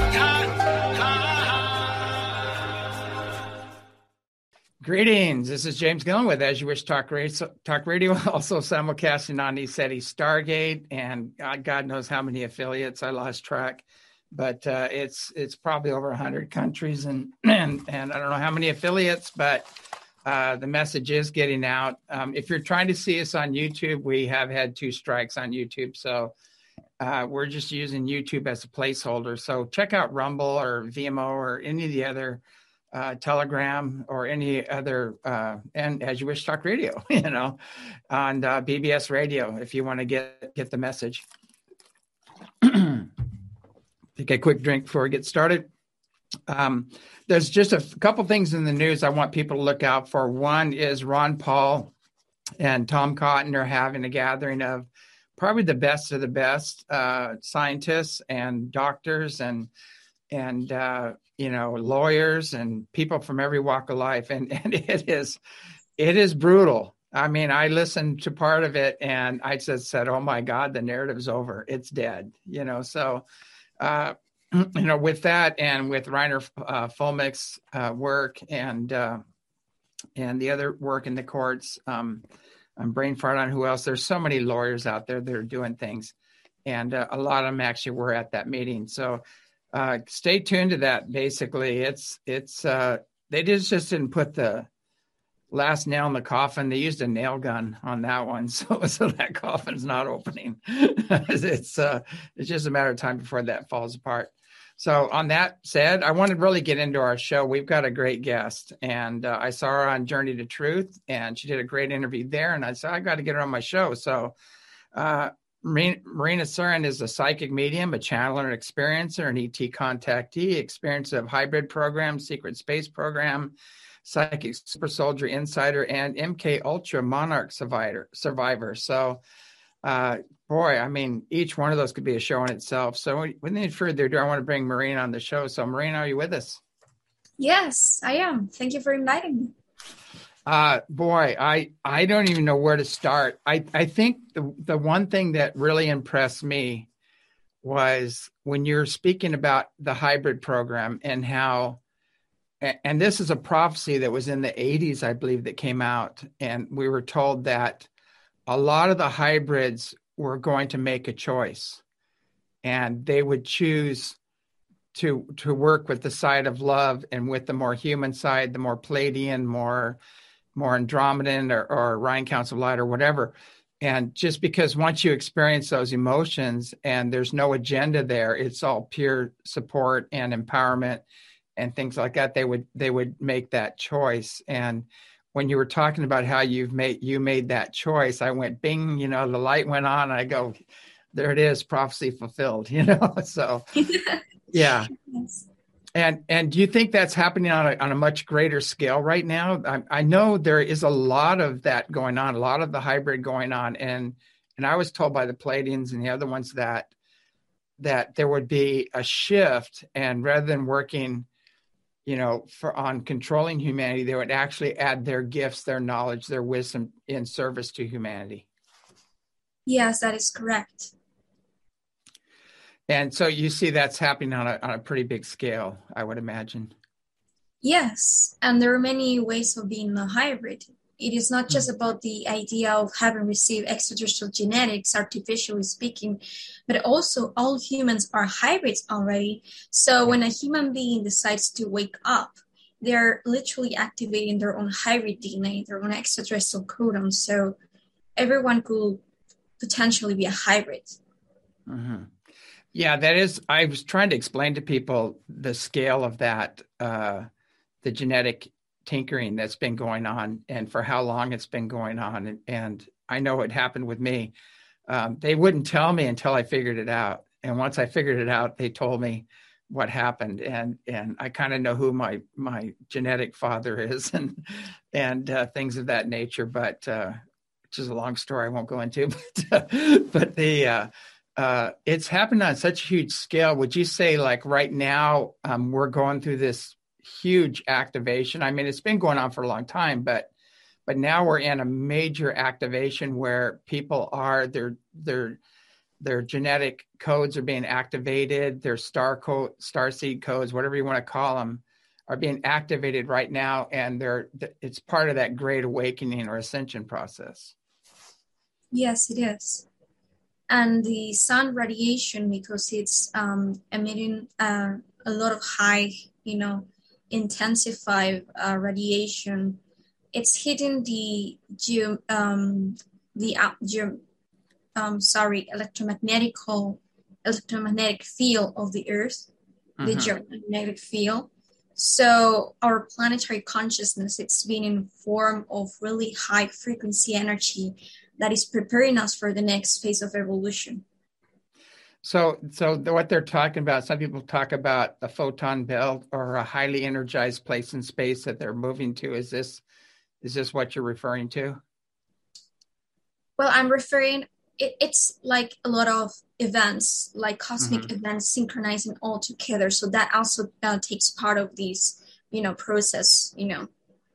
Greetings. This is James Gillen with As You Wish Talk Radio, also simulcasting on ECETI Stargate, and God knows how many affiliates. I lost track, but it's probably over 100 countries and I don't know how many affiliates, but the message is getting out. If you're trying to see us on YouTube, we have had 2 strikes on YouTube, so we're just using YouTube as a placeholder. So check out Rumble or Vimeo or any of the other Telegram or any other, and As You Wish Talk Radio, on BBS Radio, if you want to get the message. Take a quick drink before we get started. There's just a couple things in the news I want people to look out for. One is Ron Paul and Tom Cotton are having a gathering of probably the best of the best scientists and doctors and lawyers and people from every walk of life. And it is brutal. I mean, I listened to part of it and I just said, oh my God, the narrative's over. It's dead, so, with that and with Reiner Fulmich's work and the other work in the courts, I'm brain fart on who else. There's so many lawyers out there that are doing things. And a lot of them actually were at that meeting. So, stay tuned to that. Basically, it's they just didn't put the last nail in the coffin. They used a nail gun on that one, so that coffin's not opening. It's just a matter of time before that falls apart. So, on that said, I want to really get into our show. We've got a great guest, and I saw her on Journey to Truth, and she did a great interview there. And I said I got to get her on my show. So. Marina Surin is a psychic medium, a channeler, an experiencer, an ET contactee, experience of hybrid program, secret space program, psychic super soldier insider, and MK Ultra monarch survivor. So, each one of those could be a show in itself. So without further ado, I want to bring Marina on the show. So Marina, are you with us? Yes, I am. Thank you for inviting me. I don't even know where to start. I think the one thing that really impressed me was when you're speaking about the hybrid program and how, and this is a prophecy that was in the 80s, I believe, that came out. And we were told that a lot of the hybrids were going to make a choice and they would choose to work with the side of love and with the more human side, the more Pleiadian, more Andromedan or Ryan Council of Light or whatever. And just because once you experience those emotions and there's no agenda there, it's all pure support and empowerment and things like that, they would make that choice. And when you were talking about how you made that choice, I went bing, the light went on. And I go, there it is, prophecy fulfilled, So yeah. Yes. And do you think that's happening on a much greater scale right now? I know there is a lot of that going on, a lot of the hybrid going on. And I was told by the Pleiadians and the other ones that there would be a shift, and rather than working, on controlling humanity, they would actually add their gifts, their knowledge, their wisdom in service to humanity. Yes, that is correct. And so you see that's happening on a pretty big scale, I would imagine. Yes, and there are many ways of being a hybrid. It is not just about the idea of having received extraterrestrial genetics, artificially speaking, but also all humans are hybrids already. So when a human being decides to wake up, they're literally activating their own hybrid DNA, their own extraterrestrial codon. So everyone could potentially be a hybrid. Mm-hmm. Yeah, that is, I was trying to explain to people the scale of that, the genetic tinkering that's been going on and for how long it's been going on. And I know it happened with me. They wouldn't tell me until I figured it out. And once I figured it out, they told me what happened. And I kind of know who my genetic father is and things of that nature, but which is a long story I won't go into, but it's happened on such a huge scale. Would you say, like right now, we're going through this huge activation? I mean, it's been going on for a long time, but now we're in a major activation where people are they're their genetic codes are being activated, their star seed codes, whatever you want to call them, are being activated right now, and it's part of that great awakening or ascension process. Yes, it is. And the sun radiation, because it's emitting a lot of high, intensified radiation, it's hitting the electromagnetic field of the Earth, the geomagnetic field. So our planetary consciousness, it's been in form of really high frequency energy that is preparing us for the next phase of evolution. So what they're talking about, some people talk about a photon belt or a highly energized place in space that they're moving to. Is this what you're referring to? Well, I'm referring, it's like a lot of events, like cosmic events synchronizing all together. So that also takes part of this, process, Yeah,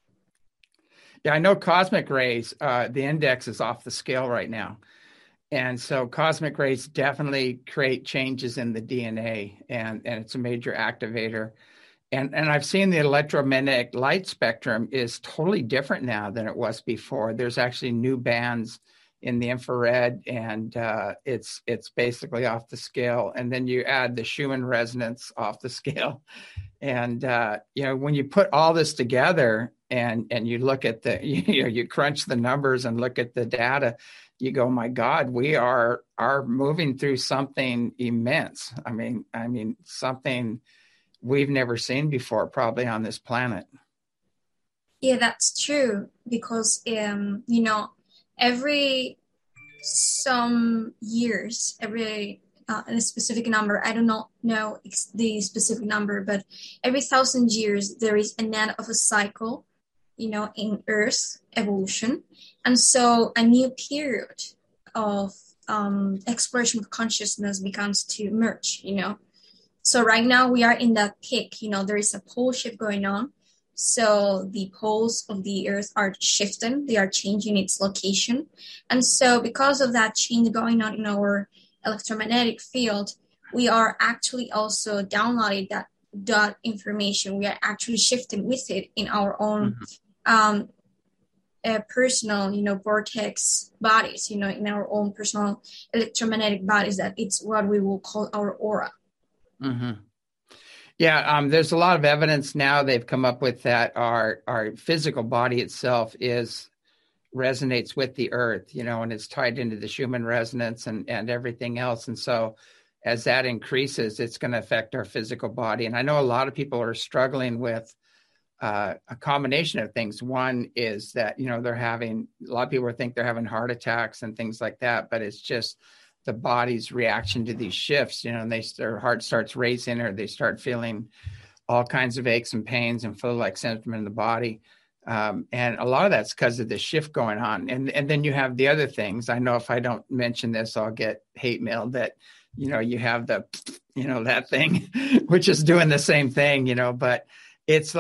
I know cosmic rays, the index is off the scale right now. And so cosmic rays definitely create changes in the DNA, and it's a major activator. And I've seen the electromagnetic light spectrum is totally different now than it was before. There's actually new bands in the infrared, and it's basically off the scale. And then you add the Schumann resonance off the scale. And when you put all this together and you look at you crunch the numbers and look at the data, you go, my God, we are moving through something immense. I mean something we've never seen before, probably on this planet. Yeah, that's true. Because every some years, every a specific number, I do not know the specific number, but every 1,000 years there is an end of a cycle, in Earth evolution, and so a new period of exploration of consciousness begins to emerge. So right now we are in that peak. There is a pole shift going on. So the poles of the Earth are shifting, they are changing its location. And so because of that change going on in our electromagnetic field, we are actually also downloading that information. We are actually shifting with it in our own personal, vortex bodies, in our own personal electromagnetic bodies, that it's what we will call our aura. Mm-hmm. Yeah, there's a lot of evidence now they've come up with that our physical body itself resonates with the Earth, and it's tied into the Schumann resonance and everything else. And so as that increases, it's going to affect our physical body. And I know a lot of people are struggling with a combination of things. One is that, a lot of people think they're having heart attacks and things like that, but it's just the body's reaction to these shifts, and their heart starts racing, or they start feeling all kinds of aches and pains and flu-like symptom in the body. And a lot of that's because of the shift going on. And then you have the other things. I know if I don't mention this, I'll get hate mail that, you have the, that thing, which is doing the same thing, but it's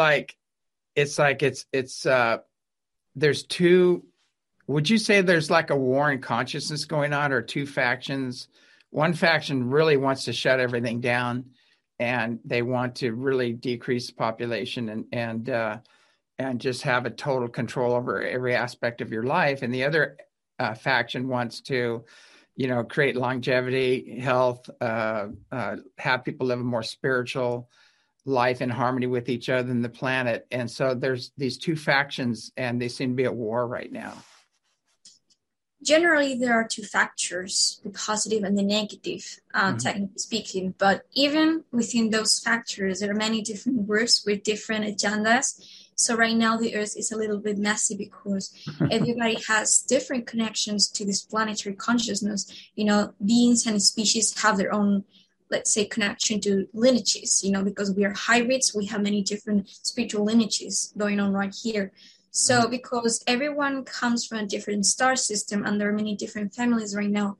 there's two. Would you say there's like a war in consciousness going on, or two factions? One faction really wants to shut everything down, and they want to really decrease the population and just have a total control over every aspect of your life. And the other faction wants to, create longevity, health, have people live a more spiritual life in harmony with each other and the planet. And so there's these two factions, and they seem to be at war right now. Generally, there are two factors, the positive and the negative, technically speaking. But even within those factors, there are many different groups with different agendas. So right now, the Earth is a little bit messy because everybody has different connections to this planetary consciousness. Beings and species have their own, let's say, connection to lineages, because we are hybrids. We have many different spiritual lineages going on right here. So because everyone comes from a different star system, and there are many different families right now,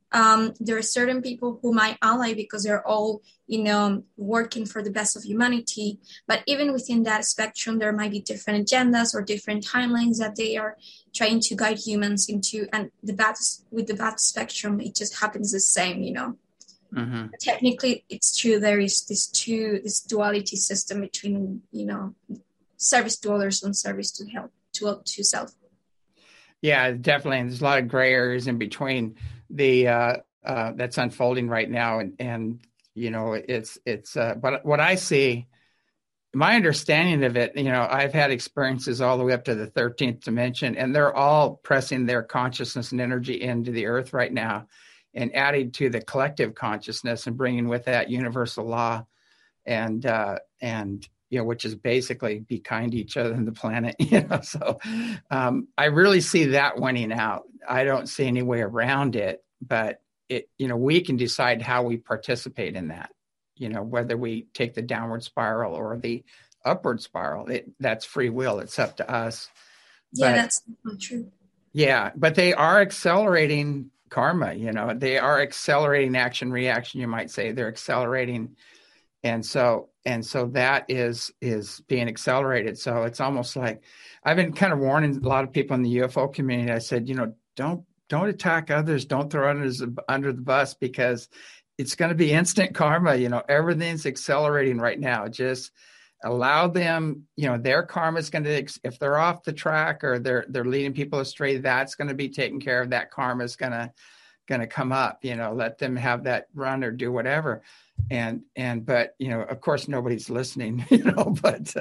There are certain people who might ally because they're all, working for the best of humanity. But even within that spectrum, there might be different agendas or different timelines that they are trying to guide humans into. And with the bad spectrum, it just happens the same, Mm-hmm. Technically, it's true. There is this duality system between, service to others and service to help to self. Yeah, definitely. And there's a lot of gray areas in between the that's unfolding right now, and it's but what I see, my understanding of it, I've had experiences all the way up to the 13th dimension, and they're all pressing their consciousness and energy into the earth right now, and adding to the collective consciousness and bringing with that universal law, and which is basically be kind to each other and the planet. So I really see that winning out. I don't see any way around it, but we can decide how we participate in that. Whether we take the downward spiral or the upward spiral, that's free will. It's up to us. Yeah, that's true. Yeah, but they are accelerating karma. They are accelerating action reaction. You might say they're accelerating, and so that is being accelerated. So it's almost like I've been kind of warning a lot of people in the UFO community. I said, don't attack others. Don't throw others under the bus, because it's going to be instant karma. Everything's accelerating right now. Just allow them, their karma is going to, if they're off the track or they're leading people astray, that's going to be taken care of. That karma is going to come up, let them have that run or do whatever. But, of course, nobody's listening, but,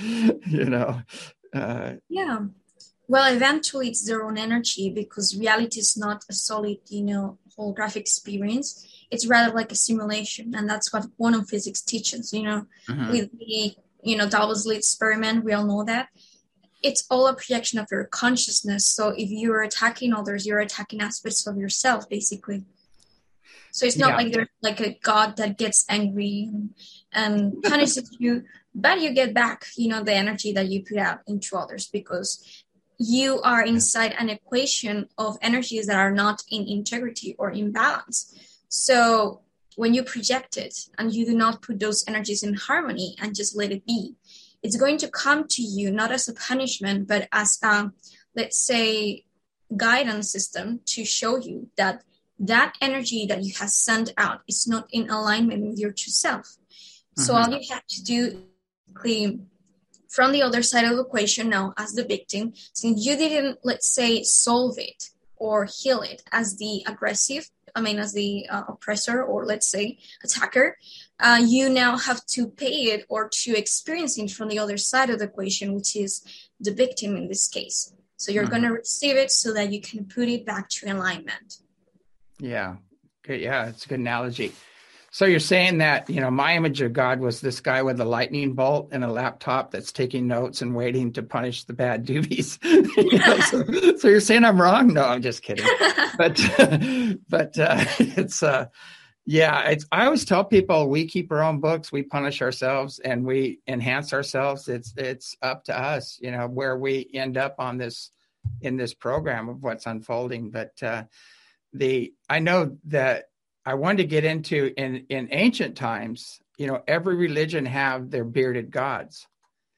yeah. Well, eventually it's their own energy, because reality is not a solid, holographic experience. It's rather like a simulation. And that's what quantum physics teaches, Mm-hmm. with the, double slit experiment. We all know that. It's all a projection of your consciousness. So if you're attacking others, you're attacking aspects of yourself, basically. So it's not like there's like a God that gets angry and punishes you, but you get back, the energy that you put out into others, because you are inside an equation of energies that are not in integrity or in balance. So when you project it and you do not put those energies in harmony and just let it be, it's going to come to you not as a punishment, but as a, let's say, guidance system to show you that energy that you have sent out is not in alignment with your true self. Mm-hmm. So all you have to do is from the other side of the equation now as the victim, since you didn't, let's say, solve it or heal it as the as the oppressor, or let's say attacker, you now have to pay it or to experience it from the other side of the equation, which is the victim in this case. So you're going to receive it so that you can put it back to alignment. Yeah. Good. Yeah. It's a good analogy. So you're saying that, my image of God was this guy with a lightning bolt and a laptop that's taking notes and waiting to punish the bad doobies. So you're saying I'm wrong? No, I'm just kidding. But it's, I always tell people we keep our own books, we punish ourselves and we enhance ourselves. It's up to us, where we end up in this program of what's unfolding. But, I know that I wanted to get into in ancient times, every religion have their bearded gods.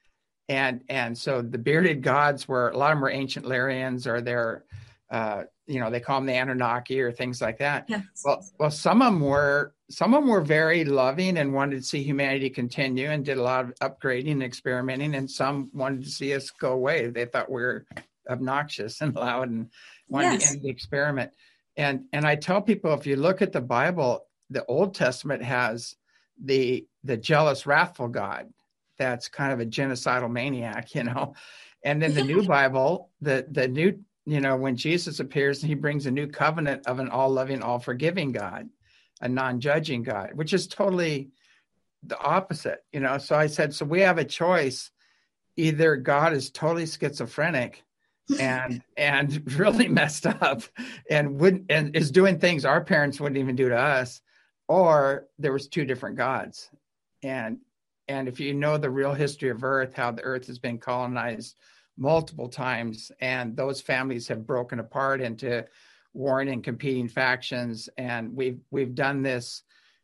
And so the bearded gods were, a lot of them were ancient Lyrians, or they're, they call them the Anunnaki or things like that. Yes. Well, some of them were very loving and wanted to see humanity continue and did a lot of upgrading and experimenting. And some wanted to see us go away. They thought we were obnoxious and loud and wanted to end the experiment. And I tell people, if you look at the Bible, the Old Testament has the jealous, wrathful God. That's kind of a genocidal maniac, And then the new Bible, the new, when Jesus appears, he brings a new covenant of an all-loving, all-forgiving God, a non-judging God, which is totally the opposite, So I said, so we have a choice. Either God is totally schizophrenic and really messed up and is doing things our parents wouldn't even do to us, or there was two different gods. And if you know the real history of Earth, how the Earth has been colonized multiple times, and those families have broken apart into warring and competing factions, and we've done this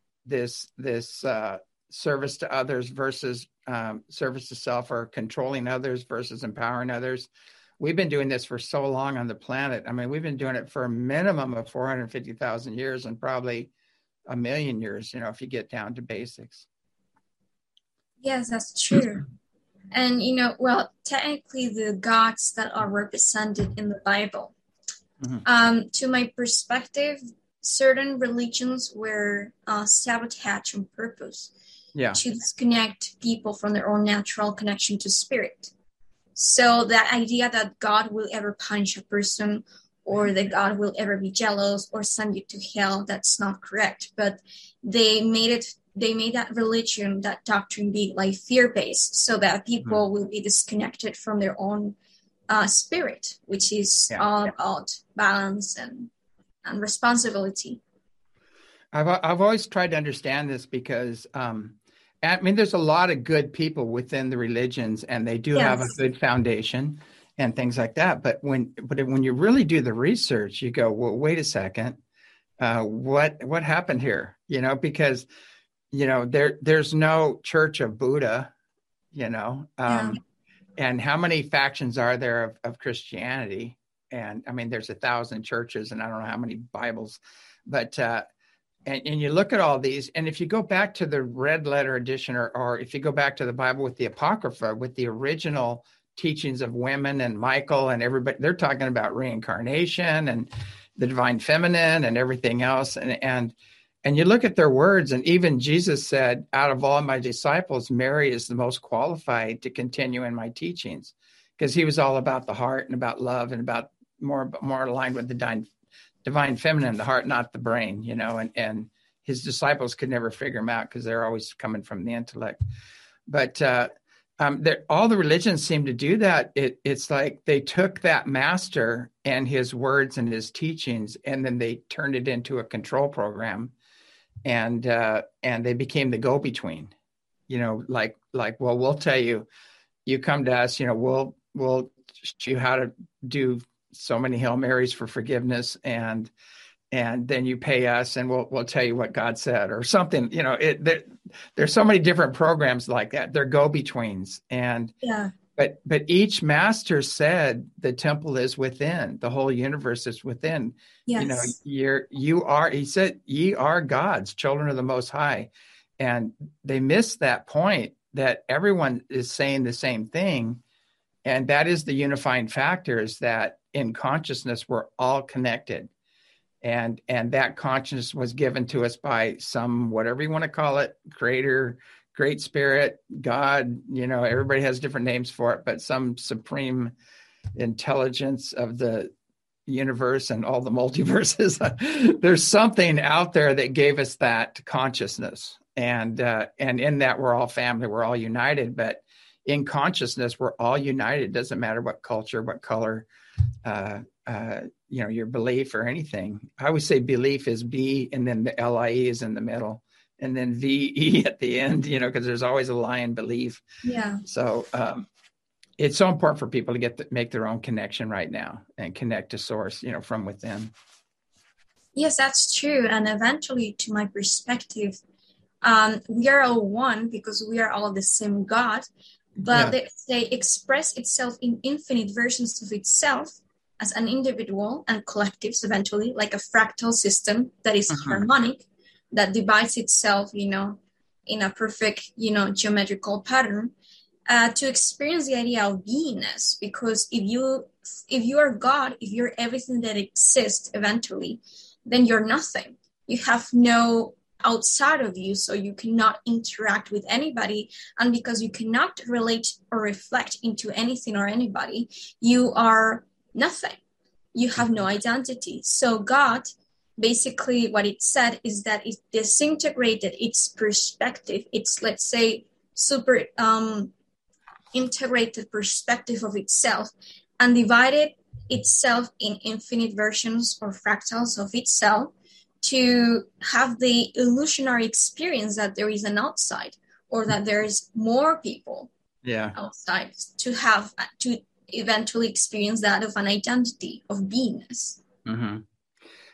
service to others versus service to self, or controlling others versus empowering others. We've been doing this for so long on the planet. I mean, we've been doing it for a minimum of 450,000 years and probably a million years, if you get down to basics. Yes, that's true. And, technically the gods that are represented in the Bible, to my perspective, certain religions were sabotaged on purpose to disconnect people from their own natural connection to spirit. So that idea that God will ever punish a person, or that God will ever be jealous or send you to hell, that's not correct. But they made that religion, that doctrine, be like fear-based, so that people will be disconnected from their own spirit, which is all about balance and responsibility. I've always tried to understand this because there's a lot of good people within the religions, and they do have a good foundation and things like that. But when you really do the research, you go, well, wait a second, what happened here? Because there's no Church of Buddha, and how many factions are there of Christianity? And there's 1,000 churches, and I don't know how many Bibles, but and you look at all these, and if you go back to the red letter edition, or if you go back to the Bible with the Apocrypha, with the original teachings of women and Michael and everybody, they're talking about reincarnation and the divine feminine and everything else. And you look at their words, and even Jesus said, out of all my disciples, Mary is the most qualified to continue in my teachings, because he was all about the heart and about love and about more aligned with the divine feminine, the heart, not the brain, and his disciples could never figure him out because they're always coming from the intellect. But all the religions seem to do that. It's like they took that master and his words and his teachings, and then they turned it into a control program, and they became the go-between. Like, well, we'll tell you, you come to us, we'll teach you how to do so many Hail Marys for forgiveness, and then you pay us, and we'll tell you what God said or something. There's so many different programs like that. They're go-betweens, but each master said the temple is within, the whole universe is within. Yes. He said, ye are gods, children of the Most High, and they missed that point that everyone is saying the same thing, and that is the unifying factor, is that in consciousness we're all connected, and that consciousness was given to us by some, whatever you want to call it, creator, great spirit, God, everybody has different names for it, but some supreme intelligence of the universe and all the multiverses. There's something out there that gave us that consciousness, and in that we're all family, we're all united. But in consciousness, we're all united. It doesn't matter what culture, what color, your belief or anything. I always say belief is B, and then the LIE is in the middle, and then VE at the end, because there's always a lie in belief. Yeah. So it's so important for people to make their own connection right now and connect to source, from within. Yes, that's true. And eventually, to my perspective, we are all one because we are all the same God, but they express itself in infinite versions of itself as an individual and collectives eventually, like a fractal system that is harmonic, that divides itself, in a perfect, geometrical pattern, to experience the idea of beingness. Because if you are God, if you're everything that exists eventually, then you're nothing. You have no outside of you, so you cannot interact with anybody, and because you cannot relate or reflect into anything or anybody, you are nothing. You have no identity. So God, basically what it said is that it disintegrated its perspective, its, let's say, super integrated perspective of itself, and divided itself in infinite versions or fractals of itself, to have the illusionary experience that there is an outside, or that there is more people outside, to eventually experience that of an identity of beingness. Mm-hmm.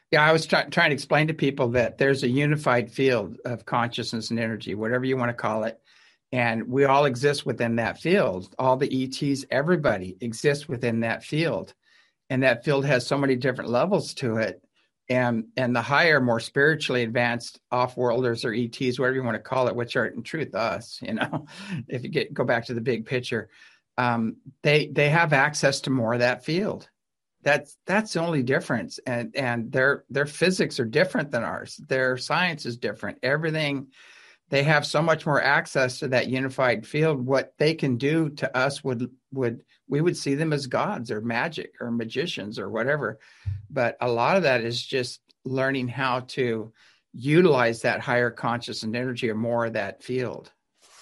Yeah, I was trying to explain to people that there's a unified field of consciousness and energy, whatever you want to call it. And we all exist within that field. All the ETs, everybody exists within that field. And that field has so many different levels to it. And the higher, more spiritually advanced off-worlders or ETs, whatever you want to call it, which are in truth us, if you go back to the big picture, they have access to more of that field. That's the only difference. And their physics are different than ours. Their science is different. Everything, they have so much more access to that unified field. What they can do to us we would see them as gods or magic or magicians or whatever. But a lot of that is just learning how to utilize that higher conscious and energy or more of that field.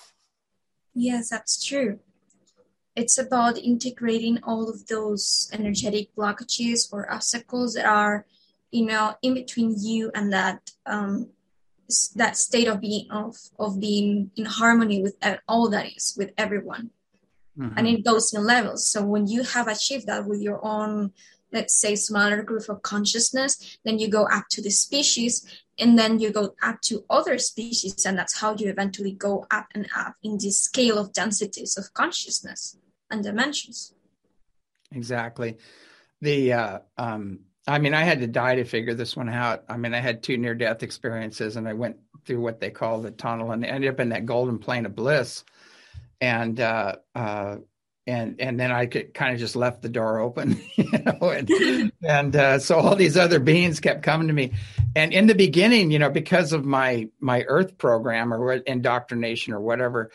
Yes, that's true. It's about integrating all of those energetic blockages or obstacles that are, in between you and that state of being in harmony with all that is, with everyone. Mm-hmm. And it goes in levels. So when you have achieved that with your own, let's say, smaller group of consciousness, then you go up to the species, and then you go up to other species, and that's how you eventually go up and up in this scale of densities of consciousness and dimensions. Exactly. I had to die to figure this one out. I had 2 near-death experiences, and I went through what they call the tunnel, and ended up in that golden plane of bliss. And then I could kind of just left the door open, and so all these other beings kept coming to me. And in the beginning, because of my Earth program or indoctrination or whatever,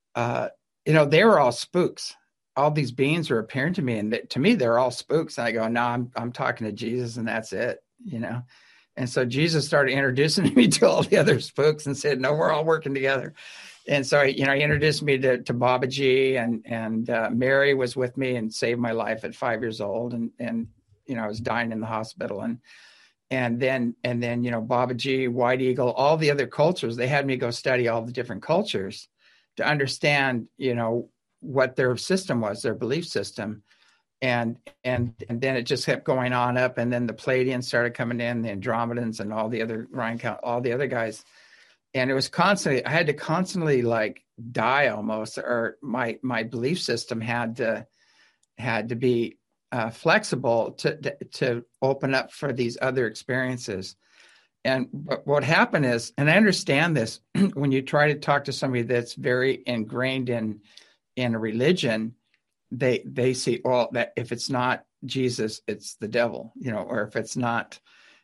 they were all spooks. All these beings were appearing to me, and to me, they're all spooks. And I go, no, I'm talking to Jesus, and that's it, And so Jesus started introducing me to all the other spooks and said, no, we're all working together. And so, he introduced me to Babaji, and Mary was with me and saved my life at 5 years old. And I was dying in the hospital. And then Babaji, White Eagle, all the other cultures, they had me go study all the different cultures to understand, what their system was, their belief system. And then it just kept going on up. And then the Pleiadians started coming in, the Andromedans and all the other all the other guys. And it was I had to constantly like die almost, or my belief system had to be flexible to open up for these other experiences. And what happened is, and I understand this, when you try to talk to somebody that's very ingrained in a religion, they see, that if it's not Jesus, it's the devil, or if it's not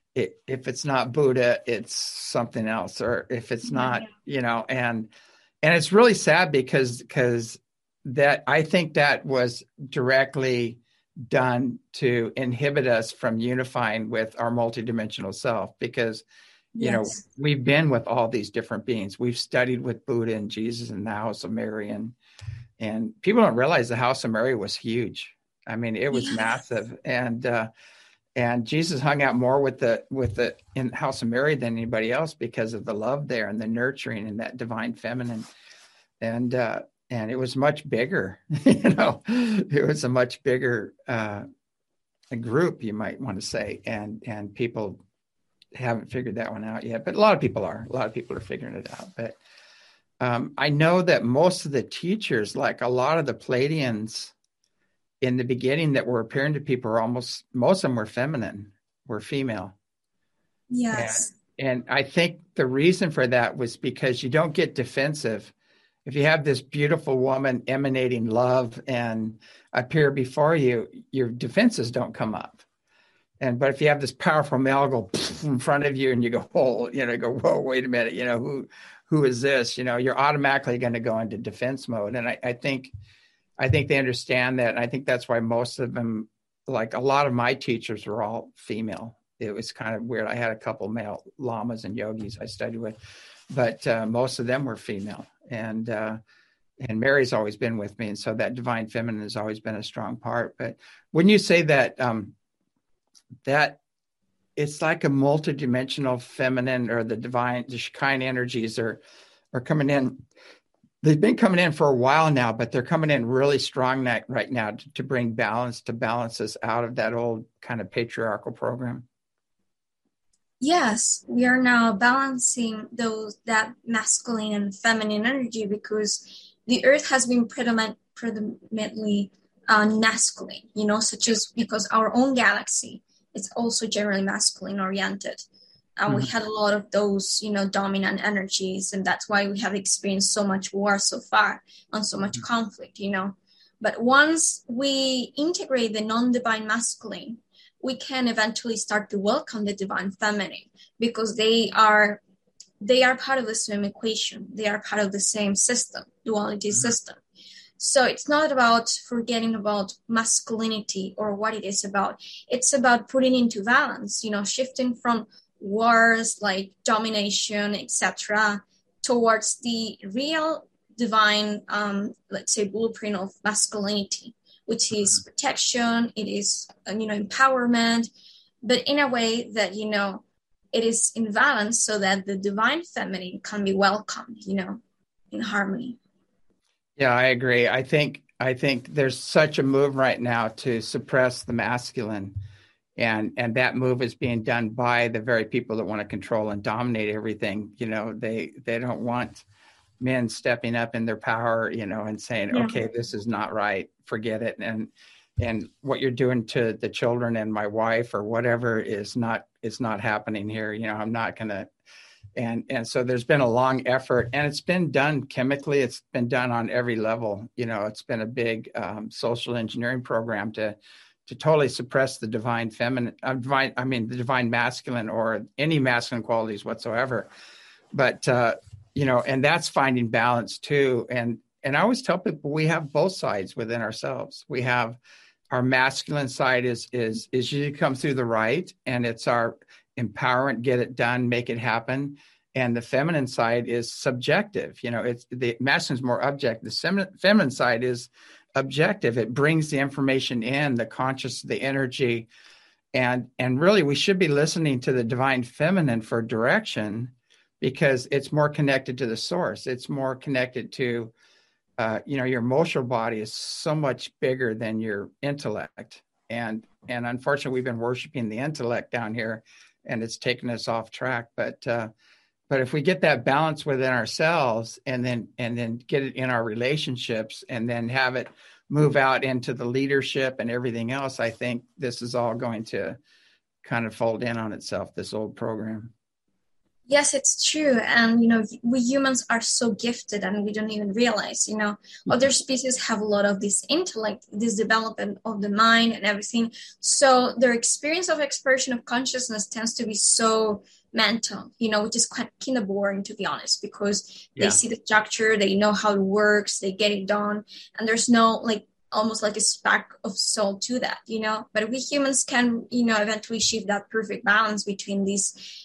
Buddha, it's something else, or if it's not, and it's really sad because that, I think that was directly done to inhibit us from unifying with our multidimensional self, because we've been with all these different beings. We've studied with Buddha and Jesus and the House of Mary, and people don't realize the House of Mary was huge. It was massive, and Jesus hung out more with the in House of Mary than anybody else because of the love there and the nurturing and that divine feminine, and it was much bigger. It was a much bigger a group, you might want to say, and people haven't figured that one out yet, but a lot of people are. A lot of people are figuring it out, but. I know that most of the teachers, like a lot of the Pleiadians in the beginning that were appearing to people, most of them were feminine, were female. Yes. And I think the reason for that was because you don't get defensive. If you have this beautiful woman emanating love and appear before you, your defenses don't come up. But if you have this powerful male go in front of you and you go, whoa, wait a minute, who is this? You're automatically going to go into defense mode. And I think they understand that. And I think that's why most of them, like a lot of my teachers were all female. It was kind of weird. I had a couple male lamas and yogis I studied with, but most of them were female. And Mary's always been with me. And so that divine feminine has always been a strong part. But when you say that, that it's like a multidimensional feminine, or the Shekinah energies are coming in. They've been coming in for a while now, but they're coming in really strong right now to bring balance, to balance us out of that old kind of patriarchal program. Yes, we are now balancing that masculine and feminine energy because the earth has been predominantly masculine, such as because our own galaxy is also generally masculine oriented. We Mhm. had a lot of those, dominant energies, and that's why we have experienced so much war so far and so much conflict. But once we integrate the non-divine masculine, we can eventually start to welcome the divine feminine because they are part of the same equation. They are part of the same system, duality Mhm. system. So it's not about forgetting about masculinity or what it is about. It's about putting into balance, shifting from wars like domination, etc., towards the real divine, let's say, blueprint of masculinity, which is protection, it is, empowerment, but in a way that, it is in balance so that the divine feminine can be welcomed, in harmony. Yeah, I agree. I think there's such a move right now to suppress the masculine, and that move is being done by the very people that want to control and dominate everything. They don't want men stepping up in their power, and saying, Yeah. okay, this is not right, forget it. And what you're doing to the children and my wife or whatever is not happening here. I'm not gonna. And so there's been a long effort, and it's been done chemically. It's been done on every level. It's been a big social engineering program to totally suppress the divine feminine, the divine masculine or any masculine qualities whatsoever. But and that's finding balance too. And I always tell people we have both sides within ourselves. We have our masculine side is usually comes through the right, and it's our empowerment, get it done, make it happen. And the feminine side is subjective. It's the masculine is more objective. The feminine side is objective. It brings the information in, the conscious, the energy, and really we should be listening to the divine feminine for direction because it's more connected to the source. It's more connected to your emotional body is so much bigger than your intellect. And unfortunately, we've been worshiping the intellect down here, and it's taken us off track. But if we get that balance within ourselves, and then get it in our relationships, and then have it move out into the leadership and everything else, I think this is all going to kind of fold in on itself. This old program. Yes, it's true. And, we humans are so gifted and we don't even realize, other species have a lot of this intellect, this development of the mind and everything. So their experience of expression of consciousness tends to be so mental, which is kind of boring, to be honest, because they Yeah. see the structure, they know how it works, they get it done. And there's no like, almost like a spark of soul to that. But we humans can, eventually shift that perfect balance between these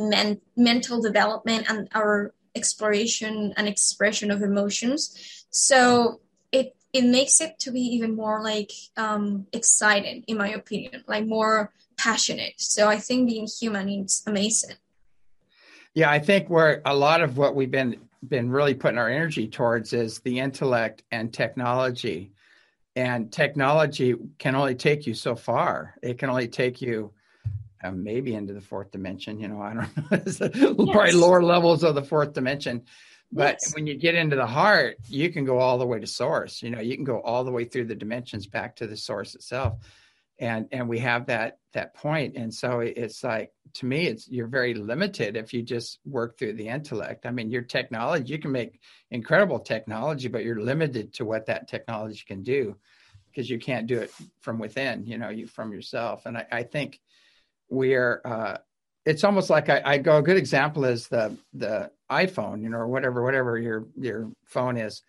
mental development and our exploration and expression of emotions. So it makes it to be even more like exciting, in my opinion, like more passionate. So I think being human is amazing. Yeah, I think where a lot of what we've been really putting our energy towards is the intellect and technology. And technology can only take you so far. It can only take you maybe into the fourth dimension. I don't know. It's probably Yes. lower levels of the fourth dimension. But Yes. when you get into the heart, you can go all the way to source. You can go all the way through the dimensions back to the source itself. And we have that point. And so it's like, to me, you're very limited if you just work through the intellect. I mean, your technology, you can make incredible technology, but you're limited to what that technology can do because you can't do it from within, you from yourself. And I think we're it's almost like I go, a good example is the iPhone, or whatever your phone is.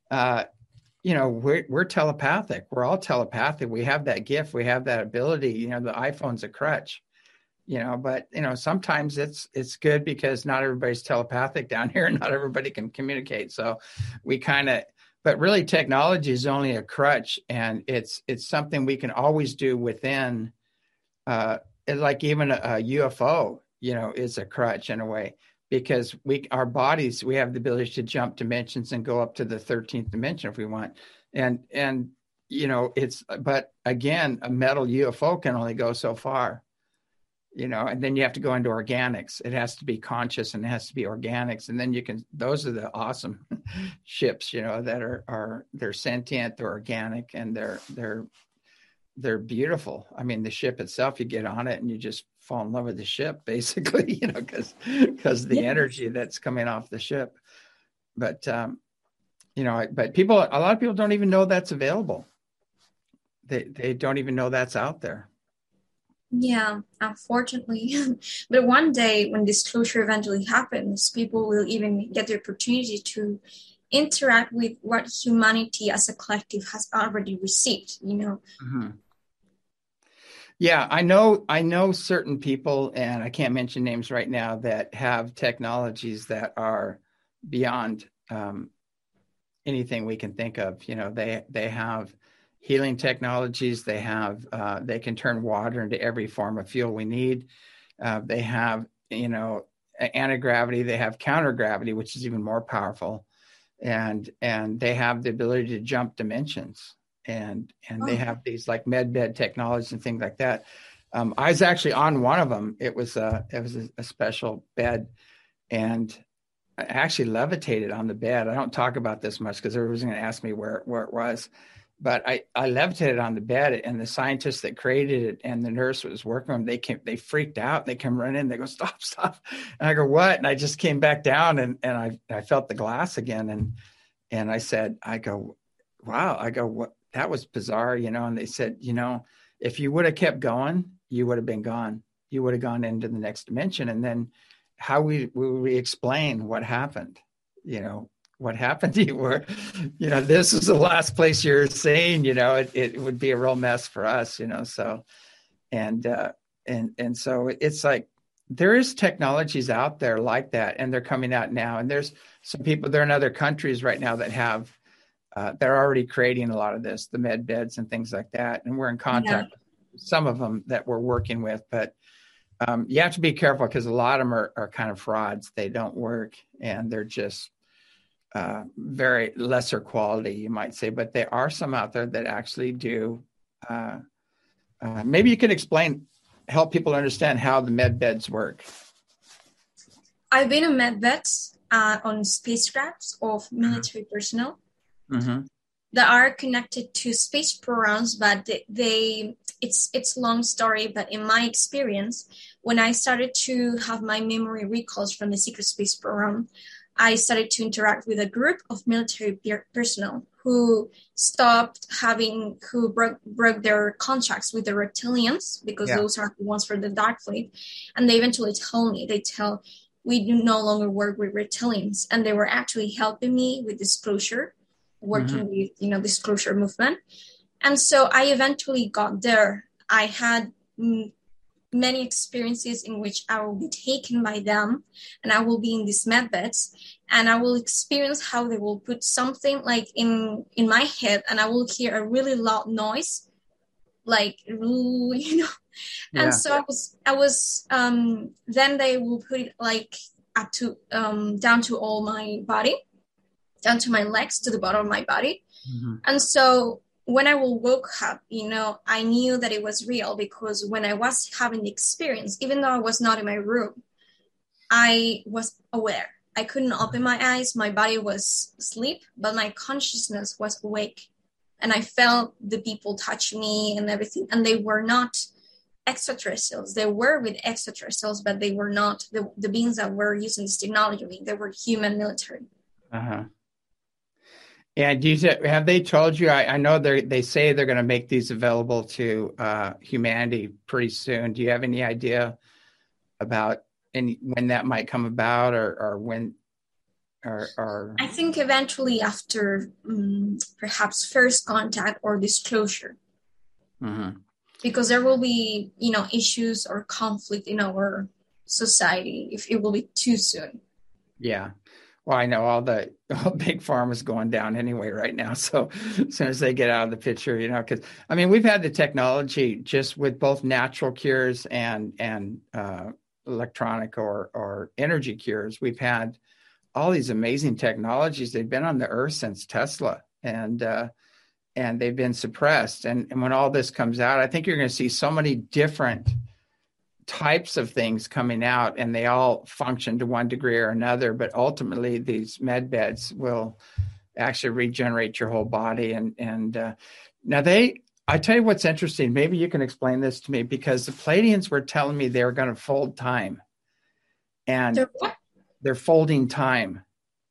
We're telepathic. We're all telepathic. We have that gift. We have that ability. The iPhone's a crutch. But sometimes it's good because not everybody's telepathic down here, and not everybody can communicate. So we kind of, but really technology is only a crutch, and it's something we can always do within. Like even a UFO, is a crutch in a way because our bodies, we have the ability to jump dimensions and go up to the 13th dimension if we want. And but again, a metal UFO can only go so far. and then you have to go into organics. It has to be conscious and it has to be organics. And then those are the awesome ships, that they're sentient, they're organic, and they're beautiful. I mean, the ship itself, you get on it and you just fall in love with the ship, basically, because the energy that's coming off the ship. But, but a lot of people don't even know that's available. They don't even know that's out there. Yeah, unfortunately. But one day when disclosure eventually happens, people will even get the opportunity to interact with what humanity as a collective has already received, Mm-hmm. Yeah, I know certain people, and I can't mention names right now, that have technologies that are beyond anything we can think of. They have healing technologies. They can turn water into every form of fuel we need. They have, anti-gravity. They have counter-gravity, which is even more powerful. And they have the ability to jump dimensions. And they have these like med bed technologies and things like that. I was actually on one of them. It was a special bed, and I actually levitated on the bed. I don't talk about this much because everyone's going to ask me where it was. But I levitated on the bed, and the scientists that created it and the nurse was working on them, they freaked out. They come running in. They go, stop. And I go, what? And I just came back down, and I felt the glass again. I go, wow. I go, what? That was bizarre, And they said, if you would have kept going, you would have been gone. You would have gone into the next dimension. And then how will we explain what happened? What happened to you where, this is the last place you're seeing, it would be a real mess for us, so, and so it's like, there is technologies out there like that, and they're coming out now. And there's some people, they're in other countries right now that have, they're already creating a lot of this, the med beds and things like that. And we're in contact with some of them that we're working with, but you have to be careful because a lot of them are kind of frauds. They don't work, and they're just very lesser quality, you might say, but there are some out there that actually do. Maybe you can help people understand how the med beds work. I've been on med beds on spacecrafts of military personnel that are connected to space programs, but it's a long story. But in my experience, when I started to have my memory recalls from the secret space program, I started to interact with a group of military personnel who broke their contracts with the reptilians, because those are the ones for the Dark Fleet. And they eventually we do no longer work with reptilians. And they were actually helping me with disclosure, working with, disclosure movement. And so I eventually got there. I had many experiences in which I will be taken by them, and I will be in these med beds, and I will experience how they will put something like in my head, and I will hear a really loud noise, like, And so I was then they will put it like up to down to all my body, down to my legs, to the bottom of my body. And so when I woke up, I knew that it was real, because when I was having the experience, even though I was not in my room, I was aware. I couldn't open my eyes. My body was asleep, but my consciousness was awake. And I felt the people touch me and everything. And they were not extraterrestrials. They were with extraterrestrials, but they were not the beings that were using this technology. They were human military. And have they told you? I know they say they're going to make these available to humanity pretty soon. Do you have any idea about when that might come about, or when? Or I think eventually after perhaps first contact or disclosure, because there will be issues or conflict in our society if it will be too soon. Yeah. Well, I know all big pharma is going down anyway right now. So as soon as they get out of the picture, because we've had the technology just with both natural cures and electronic or energy cures. We've had all these amazing technologies. They've been on the earth since Tesla, and they've been suppressed. And when all this comes out, I think you're going to see so many different types of things coming out, and they all function to one degree or another. But ultimately, these med beds will actually regenerate your whole body. And now I tell you what's interesting. Maybe you can explain this to me, because the Pleiadians were telling me they were going to fold time, and they're folding time.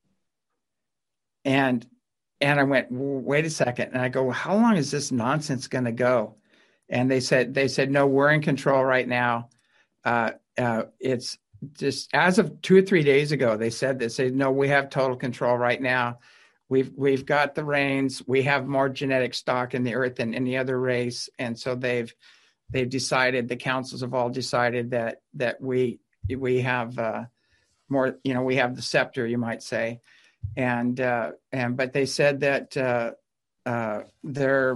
And I went, wait a second. And I go, well, how long is this nonsense going to go? And they said, no, we're in control right now. It's just as of 2 or 3 days ago, they said, no, we have total control right now. We've got the reins. We have more genetic stock in the earth than any other race. And so they've decided, the councils have all decided that we have more, we have the scepter, you might say. But they said that they're,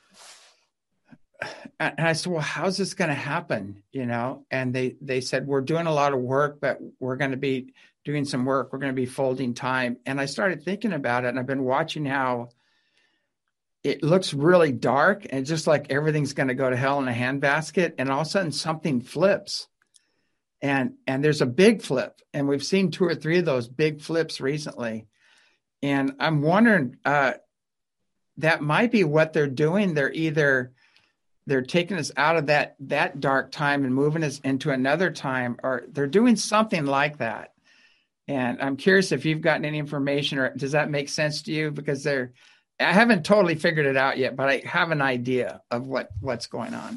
and I said, well, how's this going to happen? And they said, we're doing a lot of work, but we're going to be doing some work. We're going to be folding time. And I started thinking about it, and I've been watching how it looks really dark, and just like everything's going to go to hell in a handbasket. And all of a sudden something flips, and there's a big flip. And we've seen 2 or 3 of those big flips recently. And I'm wondering, that might be what they're doing. They're taking us out of that dark time and moving us into another time, or they're doing something like that. And I'm curious if you've gotten any information, or does that make sense to you? Because I haven't totally figured it out yet, but I have an idea of what's going on.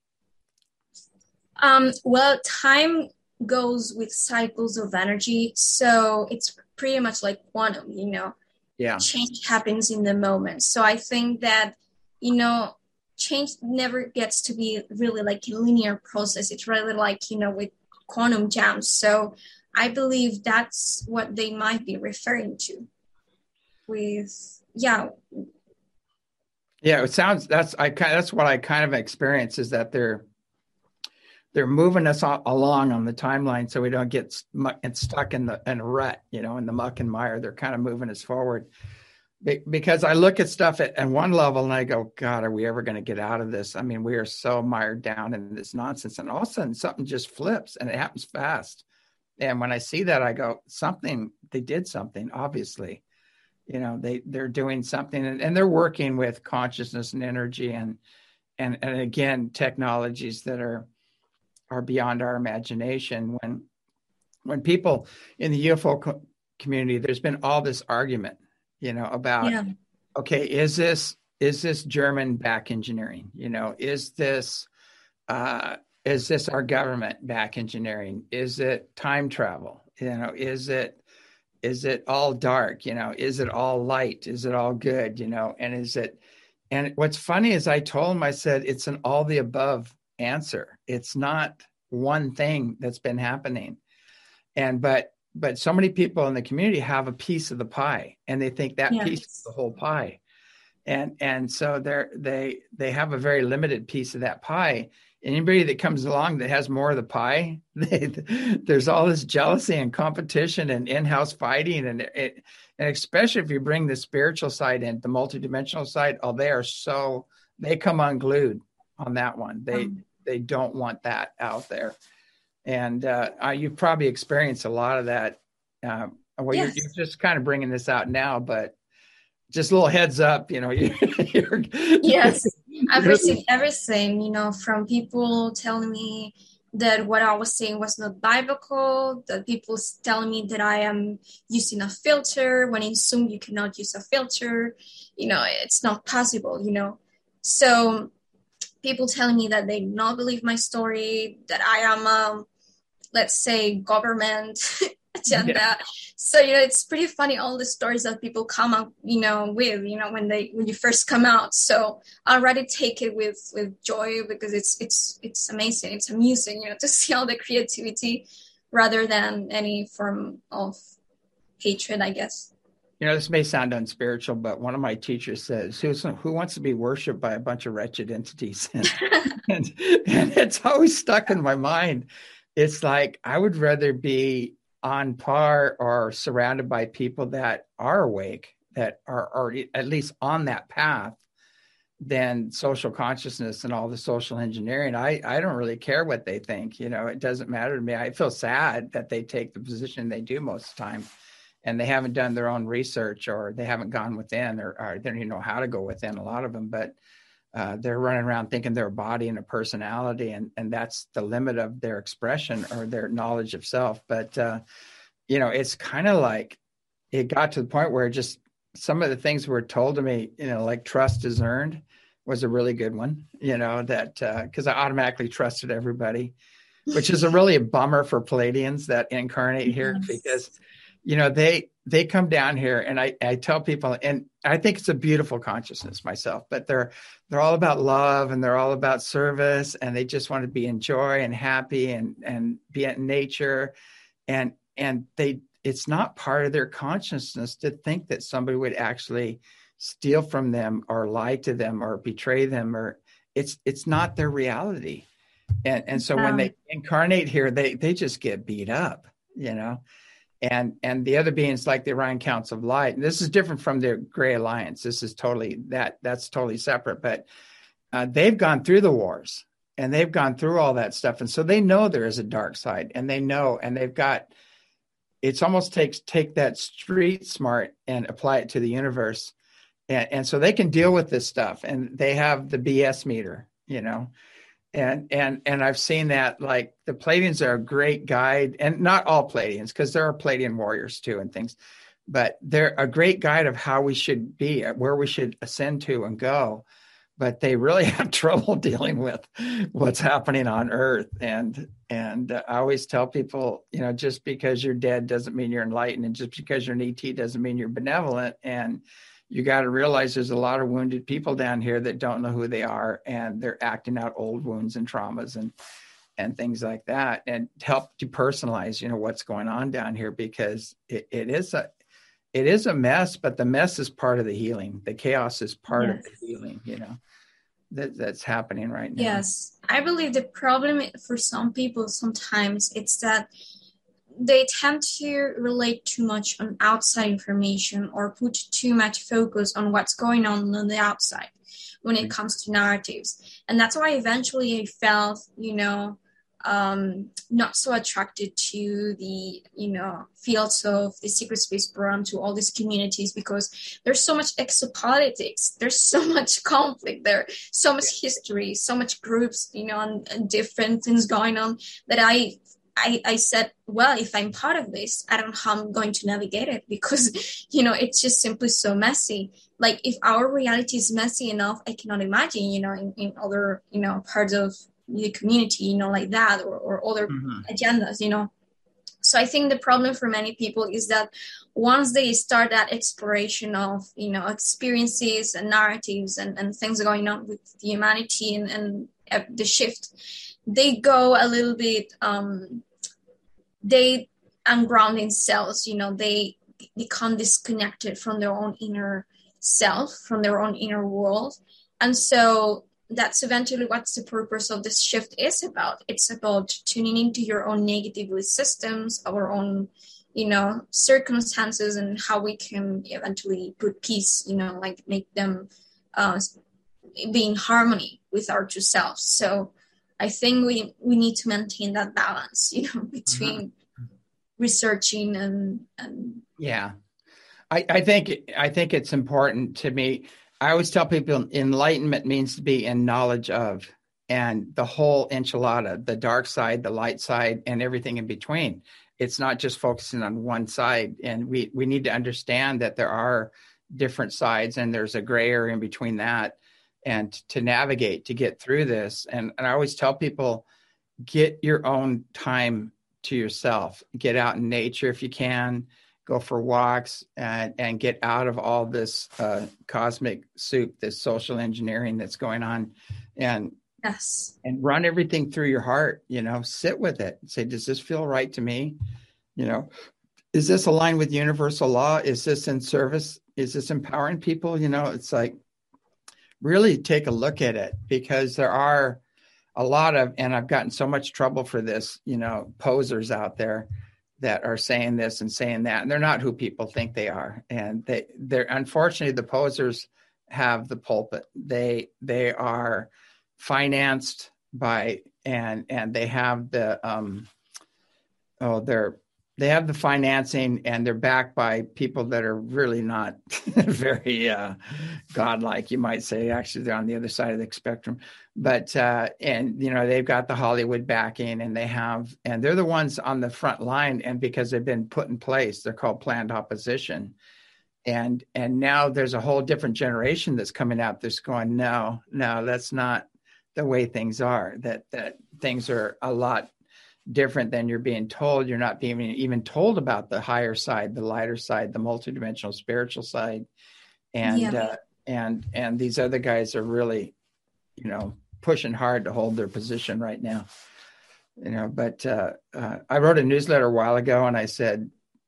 Well, time goes with cycles of energy. So it's pretty much like quantum, Yeah. Change happens in the moment. So I think that, change never gets to be really like a linear process. It's really like, with quantum jumps. So I believe that's what they might be referring to Yeah, it sounds, that's what I kind of experience, is that they're moving us along on the timeline, so we don't get stuck in a rut, in the muck and mire. They're kind of moving us forward, because I look at stuff at one level and I go, God, are we ever going to get out of this? I mean, we are so mired down in this nonsense, and all of a sudden something just flips, and it happens fast. And when I see that, I go, they did something, obviously. They're doing something, and they're working with consciousness and energy and again, technologies that are beyond our imagination. When people in the UFO community, there's been all this argument, about, okay, is this German back engineering? Is this our government back engineering? Is it time travel? Is it all dark? Is it all light? Is it all good? And what's funny is I told him, I said, it's an all the above answer. It's not one thing that's been happening. But so many people in the community have a piece of the pie, and they think that piece is the whole pie. And so they have a very limited piece of that pie. Anybody that comes along that has more of the pie, there's all this jealousy and competition and in-house fighting. And especially if you bring the spiritual side in, the multidimensional side, they come unglued on that one. They don't want that out there. And you've probably experienced a lot of that. You're just kind of bringing this out now, but just a little heads up, Yes, I've received everything, from people telling me that what I was saying was not biblical, that people telling me that I am using a filter, when in Zoom you cannot use a filter, it's not possible, So people telling me that they do not believe my story, that I am, let's say, government agenda. Yeah. So, it's pretty funny, all the stories that people come up, with, when you first come out. So I already take it with joy, because it's amazing. It's amusing, to see all the creativity rather than any form of hatred, I guess. This may sound unspiritual, but one of my teachers says, who wants to be worshipped by a bunch of wretched entities? and it's always stuck in my mind. It's like, I would rather be on par or surrounded by people that are awake, that are at least on that path, than social consciousness and all the social engineering. I don't really care what they think. It doesn't matter to me. I feel sad that they take the position they do most of the time, and they haven't done their own research, or they haven't gone within, or they don't even know how to go within, a lot of them. But they're running around thinking they're a body and a personality, and that's the limit of their expression or their knowledge of self. But, it's kind of like it got to the point where just some of the things were told to me, like trust is earned was a really good one, that because I automatically trusted everybody, which is a bummer for Pleiadians that incarnate here, because, they come down here, and I tell people, and I think it's a beautiful consciousness myself, but they're all about love, and they're all about service, and they just want to be in joy and happy and be in nature. And it's not part of their consciousness to think that somebody would actually steal from them or lie to them or betray them, or it's not their reality. And so when they incarnate here, they just get beat up, and the other beings, like the Orion Counts of Light, and this is different from the Gray Alliance. This is that's totally separate, but they've gone through the wars, and they've gone through all that stuff. And so they know there is a dark side, and they know, and they've got, it's almost take that street smart and apply it to the universe. And so they can deal with this stuff, and they have the BS meter, and I've seen that, like, the Pleiadians are a great guide, and not all Pleiadians, because there are Pleiadian warriors too and things, but they're a great guide of how we should be, where we should ascend to and go. But they really have trouble dealing with what's happening on Earth. And I always tell people, just because you're dead doesn't mean you're enlightened, and just because you're an ET doesn't mean you're benevolent. And you got to realize there's a lot of wounded people down here that don't know who they are, and they're acting out old wounds and traumas and things like that, and help depersonalize, what's going on down here, because it is a mess, but the mess is part of the healing. The chaos is part of the healing, that's happening right now. Yes. I believe the problem for some people sometimes it's that they tend to relate too much on outside information, or put too much focus on what's going on the outside when it comes to narratives. And that's why eventually I felt, not so attracted to the, fields of the secret space program, to all these communities, because there's so much exopolitics, there's so much conflict there, so much history, so much groups, and different things going on, that I said, well, if I'm part of this, I don't know how I'm going to navigate it, because, it's just simply so messy. Like, if our reality is messy enough, I cannot imagine, in other, parts of the community, like that, or other agendas, So I think the problem for many people is that once they start that exploration of, experiences and narratives and things going on with the humanity and the shift, they go a little bit, they unground themselves, they become disconnected from their own inner self, from their own inner world. And so that's eventually what the purpose of this shift is about. It's about tuning into your own negative belief systems, our own, circumstances, and how we can eventually put peace, like make them be in harmony with our true selves. So I think we need to maintain that balance, between researching and yeah. I think it's important to me. I always tell people enlightenment means to be in knowledge of, and the whole enchilada, the dark side, the light side, and everything in between. It's not just focusing on one side. And we need to understand that there are different sides, and there's a gray area in between that, and to navigate, to get through this. And I always tell people, get your own time to yourself. Get out in nature if you can. Go for walks and get out of all this cosmic soup, this social engineering that's going on, and run everything through your heart. Sit with it. Say, does this feel right to me? Is this aligned with universal law? Is this in service? Is this empowering people? It's like, really take a look at it, because there are a lot of, and I've gotten so much trouble for this, posers out there that are saying this and saying that, and they're not who people think they are. And they're unfortunately, the posers have the pulpit. They are financed by and they have the they have the financing, and they're backed by people that are really not very godlike, you might say. Actually, they're on the other side of the spectrum. But and they've got the Hollywood backing, and they're the ones on the front line, and because they've been put in place, they're called planned opposition. And now there's a whole different generation that's coming out that's going, no, that's not the way things are. That things are a lot different than you're being told. You're not being even told about the higher side, the lighter side, the multidimensional spiritual side. And and these other guys are really, pushing hard to hold their position right now. But I wrote a newsletter a while ago, and I said,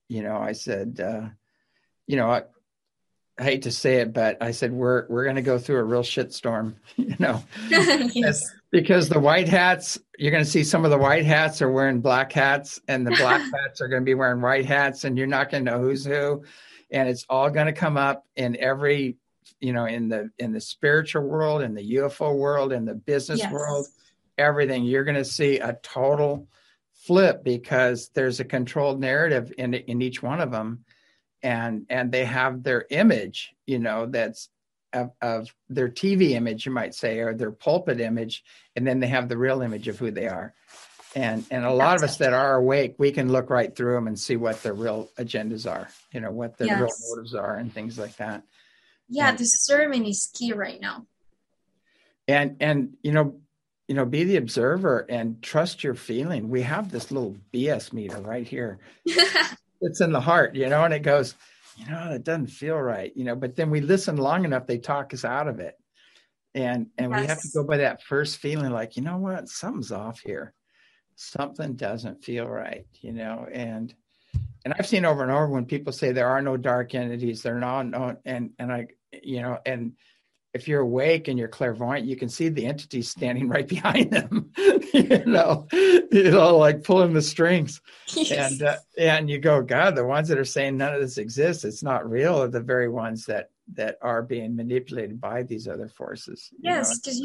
I hate to say it, but I said, we're going to go through a real shitstorm, Yes. Because the white hats, you're going to see some of the white hats are wearing black hats, and the black hats are going to be wearing white hats, and you're not going to know who's who. And it's all going to come up in every, in the spiritual world, in the UFO world, in the business world, everything. You're going to see a total flip because there's a controlled narrative in each one of them. And they have their image, that's of their TV image, you might say, or their pulpit image. And then they have the real image of who they are. And a lot of us that are awake, we can look right through them and see what their real agendas are, what their real motives are and things like that. Yeah, discernment is key right now. And be the observer and trust your feeling. We have this little BS meter right here. It's in the heart, and it goes, it doesn't feel right, but then we listen long enough, they talk us out of it. And we have to go by that first feeling, like, what, something's off here. Something doesn't feel right, and I've seen over and over when people say there are no dark entities, they're not, and I, and if you're awake and you're clairvoyant, you can see the entity standing right behind them, like pulling the strings. Yes. And you go, God, the ones that are saying none of this exists, it's not real, are the very ones that are being manipulated by these other forces. Yes, because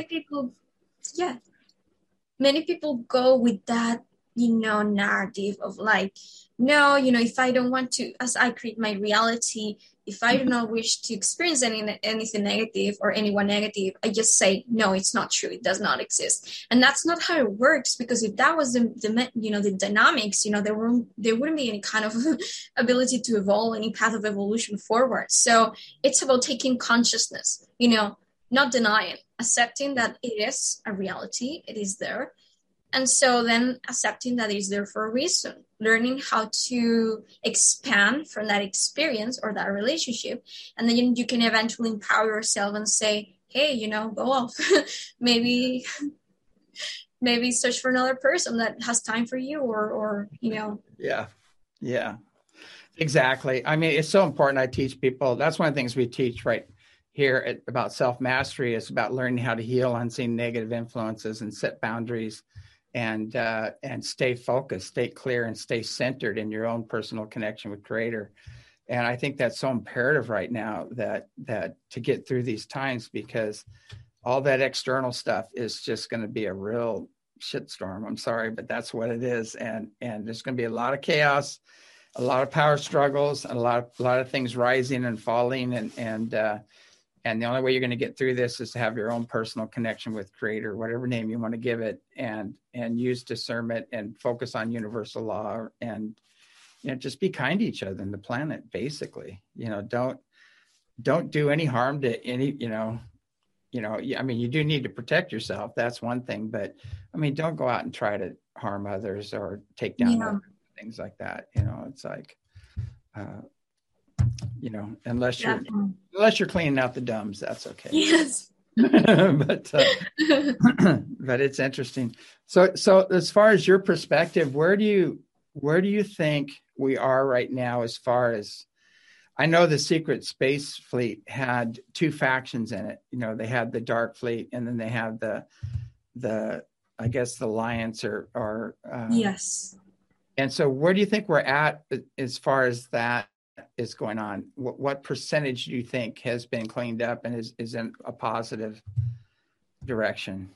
many people go with that, narrative of like, no, if I don't want to, as I create my reality, if I do not wish to experience anything negative or anyone negative, I just say, no, it's not true. It does not exist. And that's not how it works, because if that was the dynamics, there wouldn't be any kind of ability to evolve, any path of evolution forward. So it's about taking consciousness, not denying, accepting that it is a reality. It is there. And so then accepting that it's there for a reason, learning how to expand from that experience or that relationship. And then you can eventually empower yourself and say, hey, go off. maybe search for another person that has time for you or. Yeah, exactly. I mean, it's so important. I teach people. That's one of the things we teach right here about self-mastery, is about learning how to heal unseen negative influences and set boundaries. And stay focused, stay clear, and stay centered in your own personal connection with Creator. And I think that's so imperative right now that to get through these times, because all that external stuff is just going to be a real shitstorm. I'm sorry, but that's what it is. And there's going to be a lot of chaos, a lot of power struggles, and a lot of things rising and falling. And the only way you're going to get through this is to have your own personal connection with Creator, whatever name you want to give it, and use discernment and focus on universal law, and just be kind to each other and the planet. Basically, don't do any harm to any. I mean, you do need to protect yourself. That's one thing, but I mean, don't go out and try to harm others or take down others, things like that. It's like. Unless you're cleaning out the dumbs, that's okay. Yes. but it's interesting. So as far as your perspective, where do you think we are right now? As far as I know, the secret space fleet had two factions in it. They had the dark fleet, and then they had the I guess the Alliance or yes. And so where do you think we're at as far as that? is going on? What percentage do you think has been cleaned up and is in a positive direction?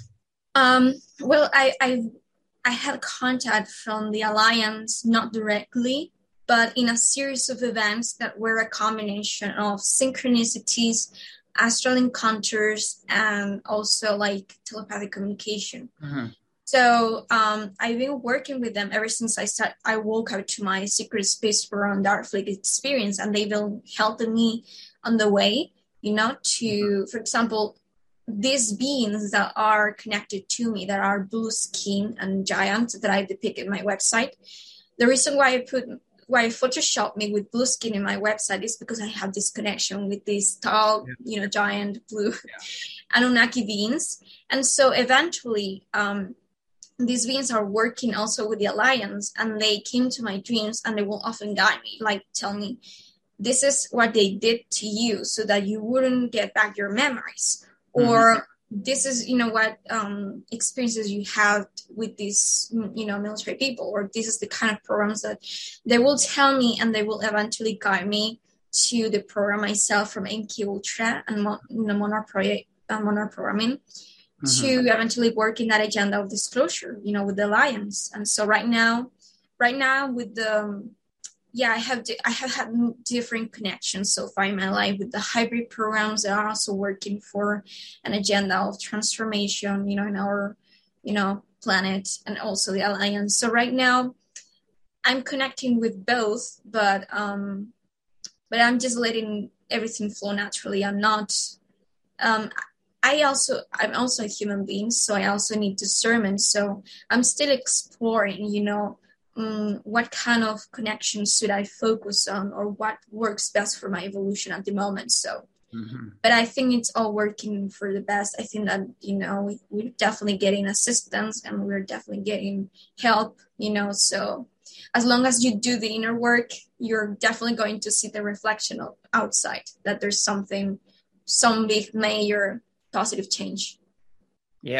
Well, I had contact from the Alliance, not directly, but in a series of events that were a combination of synchronicities, astral encounters, and also like telepathic communication. Mm-hmm. So I've been working with them ever since I woke up to my secret space program Darkflake experience, and they've been helping me on the way, to, for example, these beings that are connected to me, that are blue skin and giant, that I depict in my website. The reason why I Photoshop me with blue skin in my website is because I have this connection with these tall, giant blue Anunnaki beings. And so eventually, these beings are working also with the Alliance, and they came to my dreams, and they will often guide me, like tell me, this is what they did to you so that you wouldn't get back your memories. Or this is, what experiences you had with these, military people, or this is the kind of programs that they will tell me, and they will eventually guide me to the program myself from MK Ultra and Monarch Project, Monarch Programming, to eventually work in that agenda of disclosure, with the Alliance. And so right now with the, I have had different connections so far in my life with the hybrid programs that are also working for an agenda of transformation, in our, planet, and also the Alliance. So right now I'm connecting with both, but I'm just letting everything flow naturally. I'm not, I'm also a human being, so I also need discernment. So I'm still exploring, what kind of connections should I focus on, or what works best for my evolution at the moment. So, but I think it's all working for the best. I think that, we're definitely getting assistance, and we're definitely getting help, so as long as you do the inner work, you're definitely going to see the reflection of outside, that there's some big major positive change. They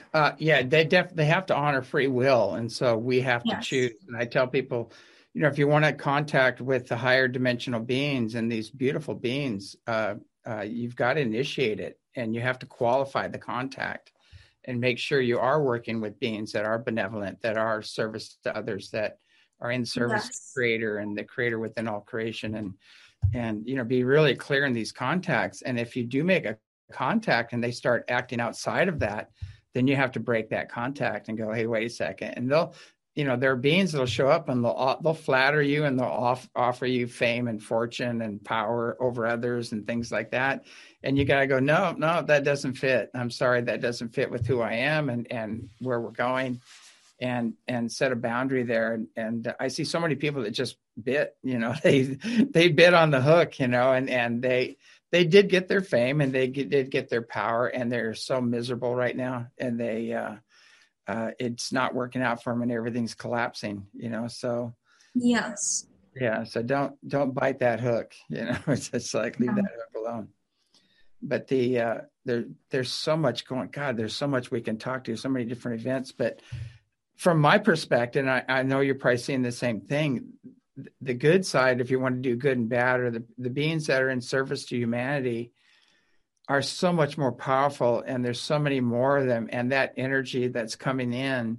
have to honor free will, and so we have to choose. And I tell people, if you want to contact with the higher dimensional beings and these beautiful beings, you've got to initiate it, and you have to qualify the contact and make sure you are working with beings that are benevolent, that are service to others, that are in service to the Creator and the Creator within all creation, and be really clear in these contacts. And if you do make a contact and they start acting outside of that, then you have to break that contact and go, hey, wait a second. And they'll, there are beings that'll show up, and they'll flatter you, and they'll offer you fame and fortune and power over others and things like that. And you got to go, no, that doesn't fit. I'm sorry, that doesn't fit with who I am and where we're going, and set a boundary there. And I see so many people that just bit, they bit on the hook, and they did get their fame, and they did get their power, and they're so miserable right now, and it's not working out for them, and everything's collapsing, so. Yes. Yeah. So don't bite that hook, it's just like, leave that hook alone. But there's so much going, God, there's so much we can talk to, so many different events. But from my perspective, and I know you're probably seeing the same thing, the good side, if you want to do good and bad, or the beings that are in service to humanity are so much more powerful, and there's so many more of them, and that energy that's coming in,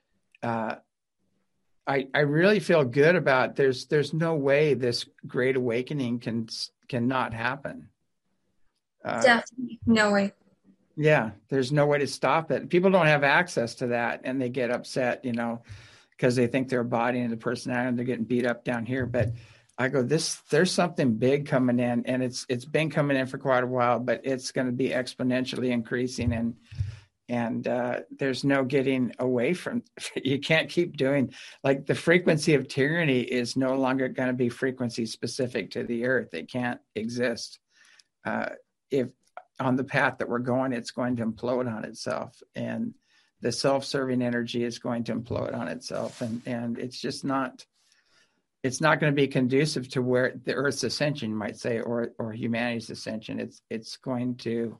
I really feel good about. There's no way this great awakening cannot happen. Definitely no way. Yeah, there's no way to stop it. People don't have access to that, and they get upset, because they think they're embodying the personality, and they're getting beat up down here. But I go, there's something big coming in, and it's been coming in for quite a while, but it's going to be exponentially increasing, and there's no getting away from. You can't keep doing, like, the frequency of tyranny is no longer going to be frequency specific to the earth. It can't exist. If on the path that we're going, it's going to implode on itself, and the self-serving energy is going to implode on itself, and it's just not. It's not going to be conducive to where the Earth's ascension, you might say, or humanity's ascension. It's going to,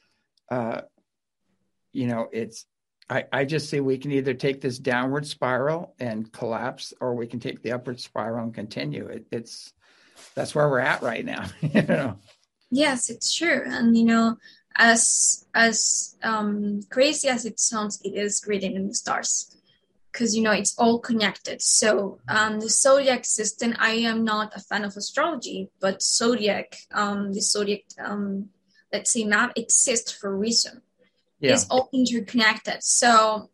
I just see we can either take this downward spiral and collapse, or we can take the upward spiral and continue. that's where we're at right now. You know. Yes, it's true. And, you know, as crazy as it sounds, it is written in the stars because, you know, it's all connected. So the zodiac system, I am not a fan of astrology, but the zodiac, let's say map exists for a reason. It Yeah. is all interconnected. So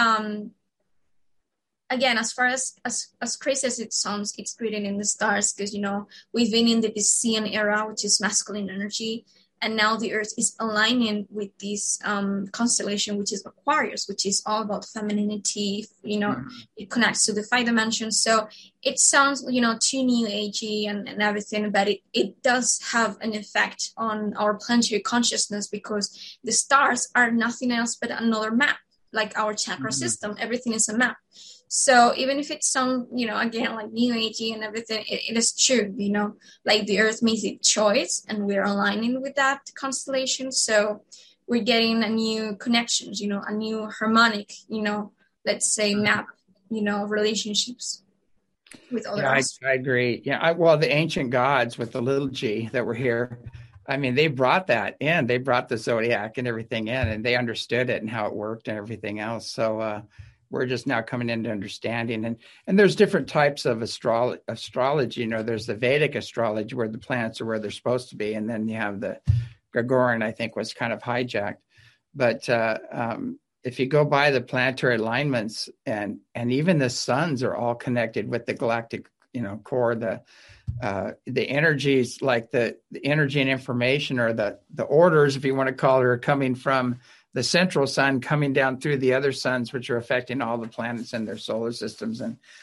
again, as far as crazy as it sounds, it's written in the stars because, you know, we've been in the Piscean era, which is masculine energy, and now the Earth is aligning with this constellation, which is Aquarius, which is all about femininity. You know, it connects to the five dimensions. So it sounds, you know, too new agey and everything, but it does have an effect on our planetary consciousness because the stars are nothing else but another map, like our chakra system. Everything is a map. So even if it sounds, you know, again, like new agey and everything, it is true, you know, like the Earth makes its choice and we're aligning with that constellation. So we're getting a new connections, you know, a new harmonic, you know, let's say map, you know, relationships with other Yeah, I agree. Yeah, well, the ancient gods with the little g that were here, I mean, they brought that in. They brought the zodiac and everything in, and they understood it and how it worked and everything else. So we're just now coming into understanding. And there's different types of astrology. You know, there's the Vedic astrology where the planets are where they're supposed to be, and then you have the Gregorian, I think, was kind of hijacked. But if you go by the planetary alignments and even the suns are all connected with the galactic, you know, core, the energies, like the energy and information, or the orders, if you want to call it, are coming from the central sun coming down through the other suns, which are affecting all the planets in their solar systems.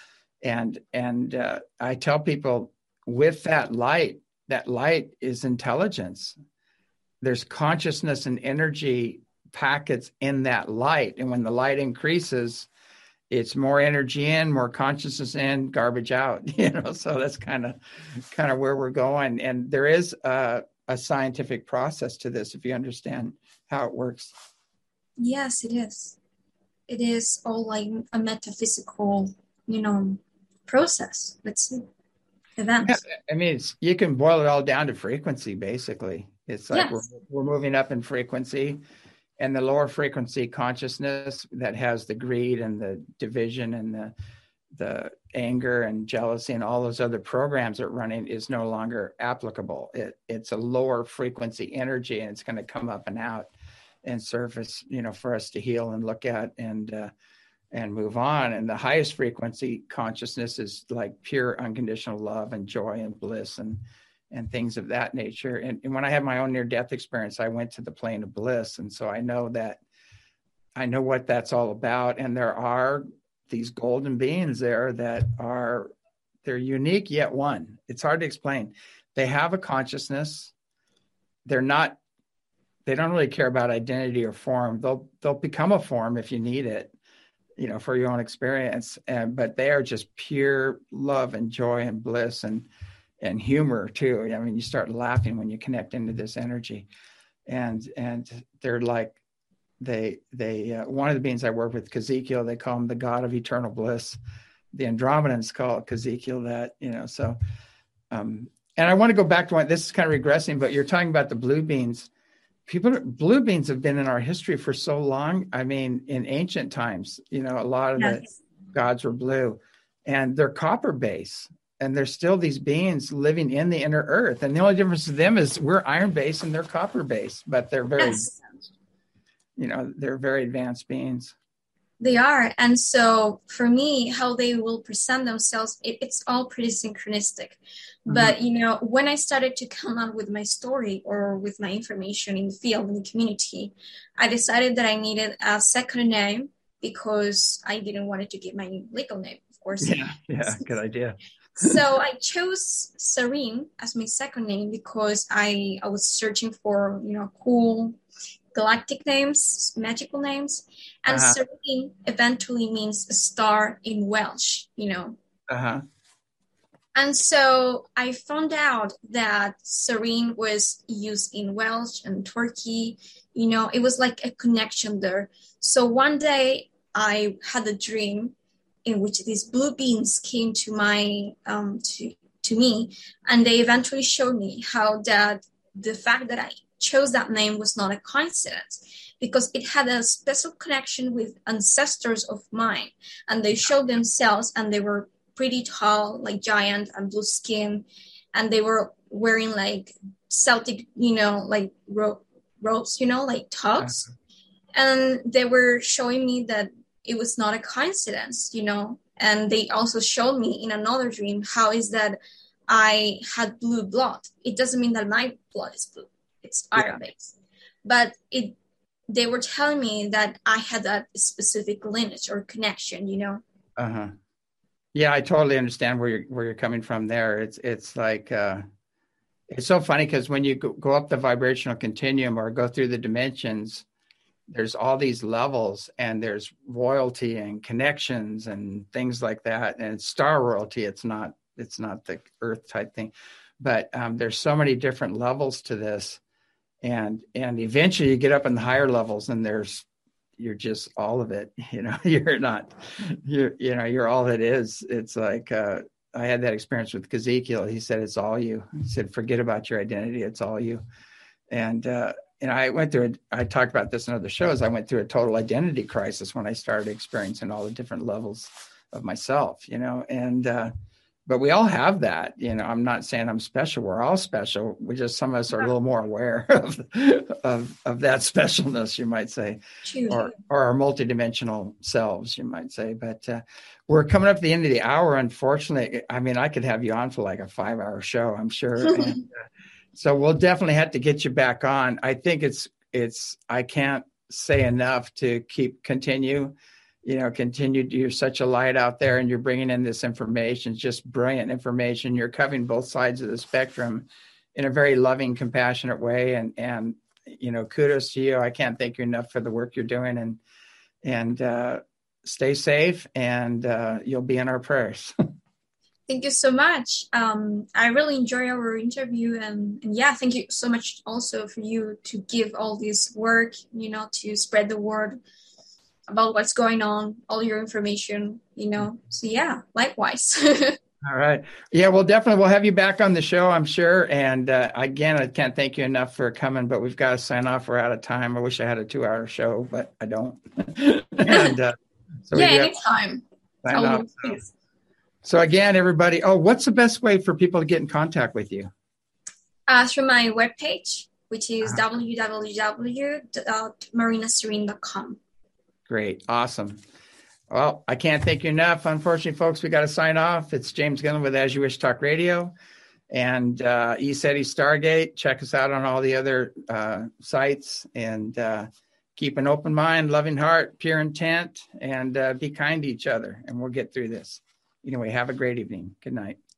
And I tell people with that light is intelligence. There's consciousness and energy packets in that light. And when the light increases, it's more energy in, more consciousness in, garbage out, you know. So that's kind of where we're going. And there is a scientific process to this if you understand how it works. Yes, it is. It is all like a metaphysical, you know, process. Let's see, event. Yeah, I mean, you can boil it all down to frequency, basically. It's like Yes. we're moving up in frequency, and the lower frequency consciousness that has the greed and the division and the anger and jealousy and all those other programs that are running is no longer applicable. It's a lower frequency energy, and it's going to come up and out and surface, you know, for us to heal and look at and move on. And the highest frequency consciousness is like pure unconditional love and joy and bliss and things of that nature. And when I had my own near-death experience, I went to the plane of bliss. And so I know what that's all about. And there are these golden beings there that they're unique yet one. It's hard to explain. They have a consciousness. They don't really care about identity or form. They'll become a form if you need it, you know, for your own experience. But they are just pure love and joy and bliss and humor too. I mean, you start laughing when you connect into this energy, and they're like they one of the beings I work with, Kazekiel, they call him the God of eternal bliss. The Andromedans call Kazekiel that, you know. So, and I want to go back to this is kind of regressing, but you're talking about the blue beings. Blue beings have been in our history for so long. I mean, in ancient times, you know, a lot of the gods were blue, and they're copper base, and there's still these beings living in the inner earth. And the only difference to them is we're iron base and they're copper base, but they're very advanced. You know, they're very advanced beings. They are. And so for me, how they will present themselves, it's all pretty synchronistic. Mm-hmm. But, you know, when I started to come out with my story or with my information in the field, in the community, I decided that I needed a second name because I didn't want to give my legal name, of course. Yeah, good idea. So I chose Serene as my second name because I was searching for, you know, cool galactic names, magical names. And Serene eventually means a star in Welsh, you know. And so I found out that Serene was used in Welsh and Turkey. You know, it was like a connection there. So one day I had a dream in which these blue beings came to my to to me. And they eventually showed me how that the fact that I chose that name was not a coincidence, because it had a special connection with ancestors of mine. And they showed themselves, and they were pretty tall, like giant and blue skin. And they were wearing like Celtic, like robes, like togs. And they were showing me that it was not a coincidence, And they also showed me in another dream how is that I had blue blood. It doesn't mean that my blood is blue. It's iron-based. But they were telling me that I had that specific lineage or connection, Uh-huh. Yeah, I totally understand where you're coming from there. It's like it's so funny because when you go up the vibrational continuum or go through the dimensions, there's all these levels, and there's royalty and connections and things like that. And it's star royalty. It's not the earth type thing, but there's so many different levels to this. And eventually you get up in the higher levels, and you're just all of it, you're all it is. It's like, I had that experience with Ezekiel. He said, it's all you. He said, forget about your identity. It's all you. And I talked about this in other shows. I went through a total identity crisis when I started experiencing all the different levels of myself, but we all have that, I'm not saying I'm special. We're all special. Some of us are a little more aware of that specialness, you might say, or our multidimensional selves, you might say. But we're coming up to the end of the hour. Unfortunately, I mean, I could have you on for like a 5-hour show, I'm sure. And, so we'll definitely have to get you back on. I think I can't say enough to continue. You're such a light out there, and you're bringing in this information, just brilliant information. You're covering both sides of the spectrum in a very loving, compassionate way. And kudos to you. I can't thank you enough for the work you're doing, and stay safe, and you'll be in our prayers. Thank you so much. I really enjoy our interview, and thank you so much also for you to give all this work, to spread the word about what's going on, all your information, So likewise. All right. Yeah, we'll have you back on the show, I'm sure. And again, I can't thank you enough for coming, but we've got to sign off. We're out of time. I wish I had a 2-hour show, but I don't. And anytime. Sign off. So again, everybody, what's the best way for people to get in contact with you? Through my webpage, which is www.marinaserene.com. Great. Awesome. Well, I can't thank you enough. Unfortunately, folks, we got to sign off. It's James Gillen with As You Wish Talk Radio and ECETI Stargate. Check us out on all the other sites, and keep an open mind, loving heart, pure intent, and be kind to each other, and we'll get through this. Anyway, have a great evening. Good night.